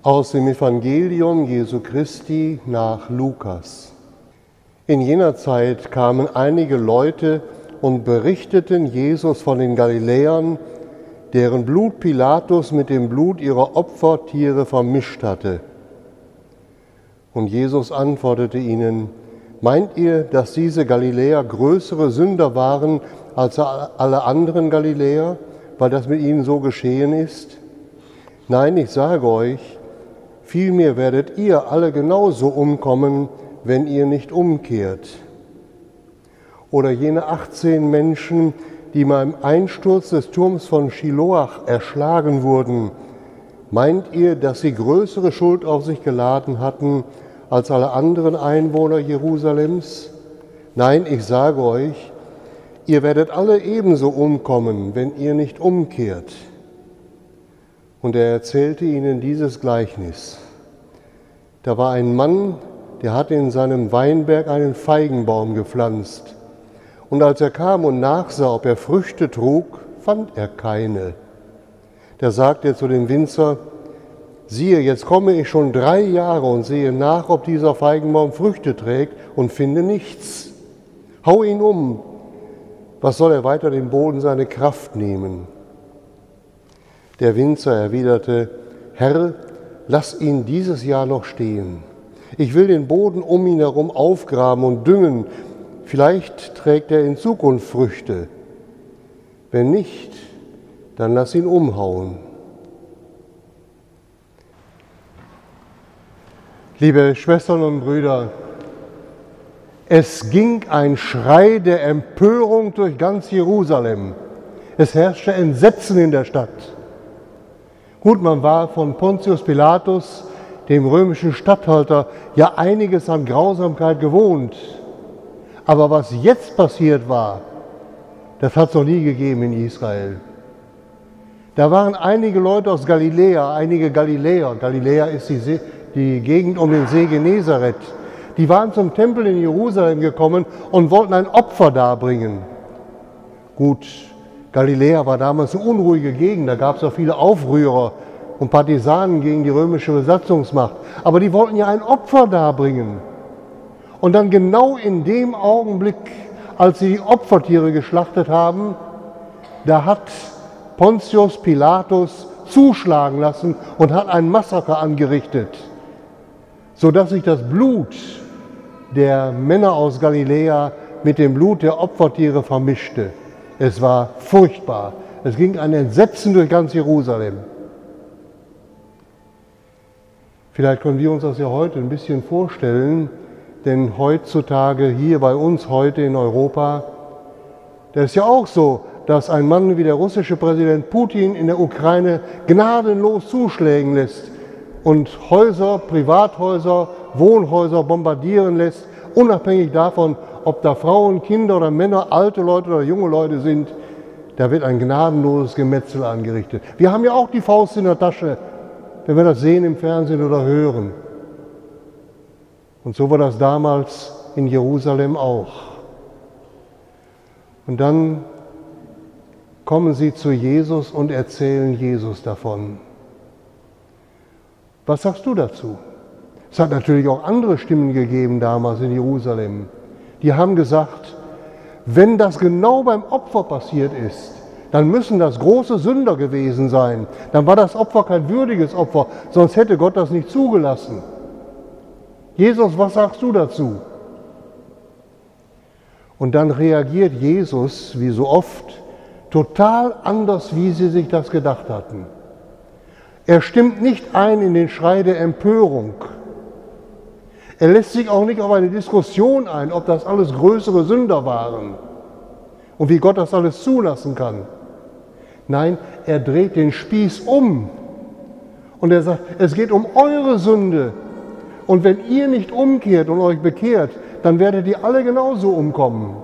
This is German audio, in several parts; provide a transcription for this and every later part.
Aus dem Evangelium Jesu Christi nach Lukas. In jener Zeit kamen einige Leute und berichteten Jesus von den Galiläern, deren Blut Pilatus mit dem Blut ihrer Opfertiere vermischt hatte. Und Jesus antwortete ihnen: Meint ihr, dass diese Galiläer größere Sünder waren als alle anderen Galiläer, weil das mit ihnen so geschehen ist? Nein, ich sage euch, vielmehr werdet ihr alle genauso umkommen, wenn ihr nicht umkehrt. Oder jene 18 Menschen, die beim Einsturz des Turms von Schiloach erschlagen wurden, meint ihr, dass sie größere Schuld auf sich geladen hatten als alle anderen Einwohner Jerusalems? Nein, ich sage euch, ihr werdet alle ebenso umkommen, wenn ihr nicht umkehrt. Und er erzählte ihnen dieses Gleichnis. Da war ein Mann, der hatte in seinem Weinberg einen Feigenbaum gepflanzt. Und als er kam und nachsah, ob er Früchte trug, fand er keine. Da sagte er zu dem Winzer: Siehe, jetzt komme ich schon 3 Jahre und sehe nach, ob dieser Feigenbaum Früchte trägt, und finde nichts. Hau ihn um. Was soll er weiter dem Boden seine Kraft nehmen? Der Winzer erwiderte: Herr, lass ihn dieses Jahr noch stehen. Ich will den Boden um ihn herum aufgraben und düngen. Vielleicht trägt er in Zukunft Früchte. Wenn nicht, dann lass ihn umhauen. Liebe Schwestern und Brüder, es ging ein Schrei der Empörung durch ganz Jerusalem. Es herrschte Entsetzen in der Stadt. Gut, man war von Pontius Pilatus, dem römischen Statthalter, ja einiges an Grausamkeit gewohnt. Aber was jetzt passiert war, das hat es noch nie gegeben in Israel. Da waren einige Leute aus Galiläa, einige Galiläer. Galiläa ist die Gegend um den See Genezareth. Die waren zum Tempel in Jerusalem gekommen und wollten ein Opfer darbringen. Gut, Galiläa war damals eine unruhige Gegend, da gab es auch viele Aufrührer und Partisanen gegen die römische Besatzungsmacht. Aber die wollten ja ein Opfer darbringen. Und dann genau in dem Augenblick, als sie die Opfertiere geschlachtet haben, da hat Pontius Pilatus zuschlagen lassen und hat ein Massaker angerichtet, sodass sich das Blut der Männer aus Galiläa mit dem Blut der Opfertiere vermischte. Es war furchtbar. Es ging ein Entsetzen durch ganz Jerusalem. Vielleicht können wir uns das ja heute ein bisschen vorstellen, denn heutzutage hier bei uns heute in Europa, da ist ja auch so, dass ein Mann wie der russische Präsident Putin in der Ukraine gnadenlos zuschlagen lässt und Häuser, Privathäuser, Wohnhäuser bombardieren lässt, unabhängig davon, ob da Frauen, Kinder oder Männer, alte Leute oder junge Leute sind. Da wird ein gnadenloses Gemetzel angerichtet. Wir haben ja auch die Faust in der Tasche, wenn wir das sehen im Fernsehen oder hören. Und so war das damals in Jerusalem auch. Und dann kommen sie zu Jesus und erzählen Jesus davon. Was sagst du dazu? Es hat natürlich auch andere Stimmen gegeben damals in Jerusalem. Die haben gesagt, wenn das genau beim Opfer passiert ist, dann müssen das große Sünder gewesen sein. Dann war das Opfer kein würdiges Opfer, sonst hätte Gott das nicht zugelassen. Jesus, was sagst du dazu? Und dann reagiert Jesus, wie so oft, total anders, wie sie sich das gedacht hatten. Er stimmt nicht ein in den Schrei der Empörung. Er lässt sich auch nicht auf eine Diskussion ein, ob das alles größere Sünder waren und wie Gott das alles zulassen kann. Nein, er dreht den Spieß um und er sagt, es geht um eure Sünde. Und wenn ihr nicht umkehrt und euch bekehrt, dann werdet ihr alle genauso umkommen.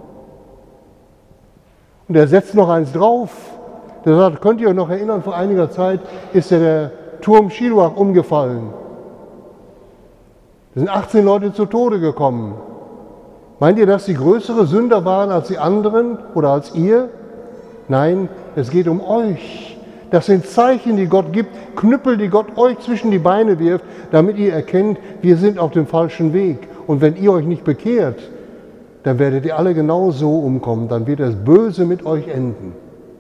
Und er setzt noch eins drauf. Der sagt, könnt ihr euch noch erinnern, vor einiger Zeit ist ja der Turm Schiloach umgefallen. Da sind 18 Leute zu Tode gekommen. Meint ihr, dass sie größere Sünder waren als die anderen oder als ihr? Nein, es geht um euch. Das sind Zeichen, die Gott gibt, Knüppel, die Gott euch zwischen die Beine wirft, damit ihr erkennt, wir sind auf dem falschen Weg. Und wenn ihr euch nicht bekehrt, dann werdet ihr alle genau so umkommen, dann wird es böse mit euch enden.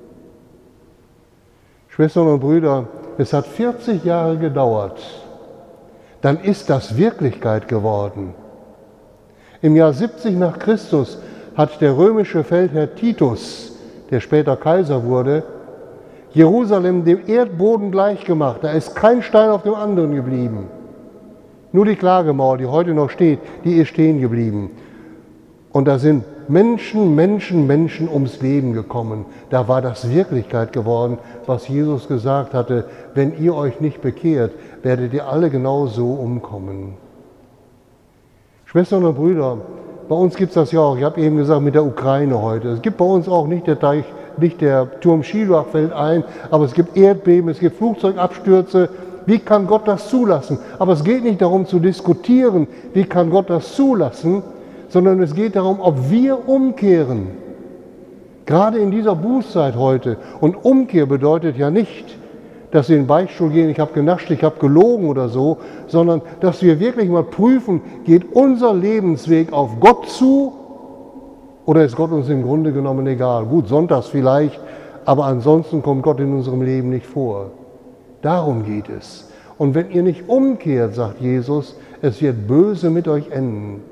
Schwestern und Brüder, es hat 40 Jahre gedauert, dann ist das Wirklichkeit geworden. Im Jahr 70 nach Christus hat der römische Feldherr Titus, der später Kaiser wurde, Jerusalem dem Erdboden gleichgemacht. Da ist kein Stein auf dem anderen geblieben. Nur die Klagemauer, die heute noch steht, die ist stehen geblieben. Und da sind Menschen ums Leben gekommen. Da war das Wirklichkeit geworden, was Jesus gesagt hatte. Wenn ihr euch nicht bekehrt, werdet ihr alle genau so umkommen. Schwestern und Brüder, bei uns gibt es das ja auch. Ich habe eben gesagt, mit der Ukraine heute. Es gibt bei uns auch nicht der Turm Schiluach fällt ein, aber es gibt Erdbeben, es gibt Flugzeugabstürze. Wie kann Gott das zulassen? Aber es geht nicht darum zu diskutieren, wie kann Gott das zulassen, sondern es geht darum, ob wir umkehren. Gerade in dieser Bußzeit heute. Und Umkehr bedeutet ja nicht, dass wir in den Beichtstuhl gehen, ich habe genascht, ich habe gelogen oder so, sondern dass wir wirklich mal prüfen, geht unser Lebensweg auf Gott zu oder ist Gott uns im Grunde genommen egal? Gut, sonntags vielleicht, aber ansonsten kommt Gott in unserem Leben nicht vor. Darum geht es. Und wenn ihr nicht umkehrt, sagt Jesus, es wird böse mit euch enden.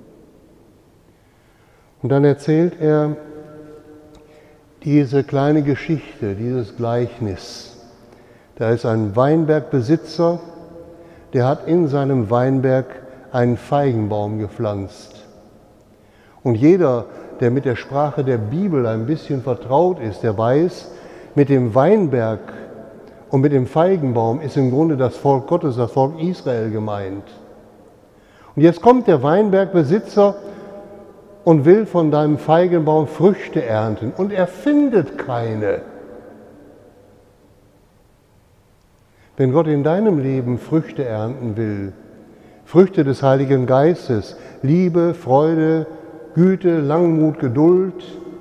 Und dann erzählt er diese kleine Geschichte, dieses Gleichnis. Da ist ein Weinbergbesitzer, der hat in seinem Weinberg einen Feigenbaum gepflanzt. Und jeder, der mit der Sprache der Bibel ein bisschen vertraut ist, der weiß, mit dem Weinberg und mit dem Feigenbaum ist im Grunde das Volk Gottes, das Volk Israel gemeint. Und jetzt kommt der Weinbergbesitzer und will von deinem Feigenbaum Früchte ernten. Und er findet keine. Wenn Gott in deinem Leben Früchte ernten will, Früchte des Heiligen Geistes, Liebe, Freude, Güte, Langmut, Geduld,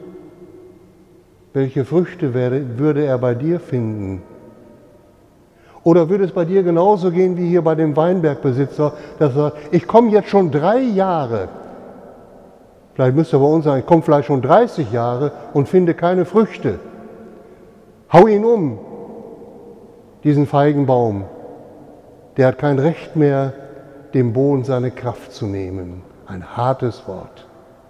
welche Früchte würde er bei dir finden? Oder würde es bei dir genauso gehen wie hier bei dem Weinbergbesitzer, dass er sagt, ich komme jetzt schon 3 Jahre, vielleicht müsste er bei uns sagen, ich komme vielleicht schon 30 Jahre und finde keine Früchte. Hau ihn um, diesen Feigenbaum. Der hat kein Recht mehr, dem Boden seine Kraft zu nehmen. Ein hartes Wort.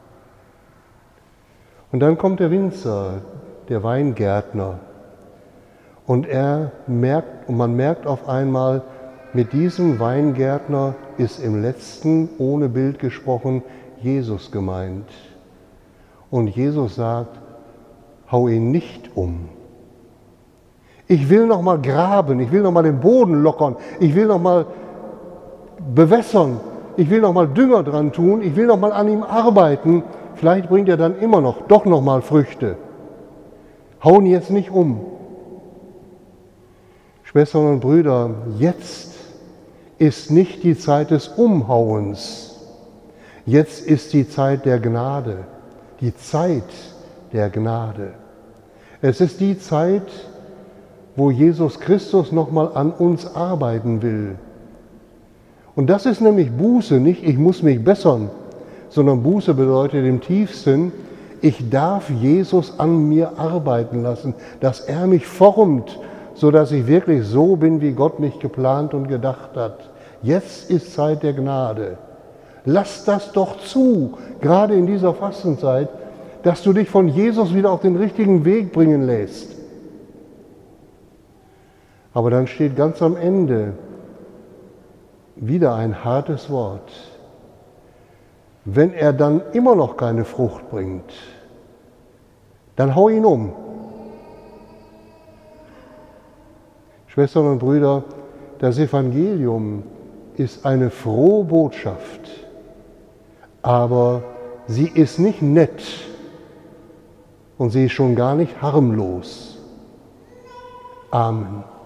Und dann kommt der Winzer, der Weingärtner. Und man merkt auf einmal, mit diesem Weingärtner ist im letzten, ohne Bild gesprochen, Jesus gemeint. Und Jesus sagt, hau ihn nicht um. Ich will noch mal graben, ich will noch mal den Boden lockern, ich will noch mal bewässern, ich will noch mal Dünger dran tun, ich will noch mal an ihm arbeiten. Vielleicht bringt er dann doch noch mal Früchte. Hau ihn jetzt nicht um. Schwestern und Brüder, jetzt ist nicht die Zeit des Umhauens. Jetzt ist die Zeit der Gnade, die Zeit der Gnade. Es ist die Zeit, wo Jesus Christus nochmal an uns arbeiten will. Und das ist nämlich Buße, nicht ich muss mich bessern, sondern Buße bedeutet im tiefsten, ich darf Jesus an mir arbeiten lassen, dass er mich formt, sodass ich wirklich so bin, wie Gott mich geplant und gedacht hat. Jetzt ist Zeit der Gnade. Lass das doch zu, gerade in dieser Fastenzeit, dass du dich von Jesus wieder auf den richtigen Weg bringen lässt. Aber dann steht ganz am Ende wieder ein hartes Wort. Wenn er dann immer noch keine Frucht bringt, dann hau ihn um. Schwestern und Brüder, das Evangelium ist eine frohe Botschaft, aber sie ist nicht nett und sie ist schon gar nicht harmlos. Amen.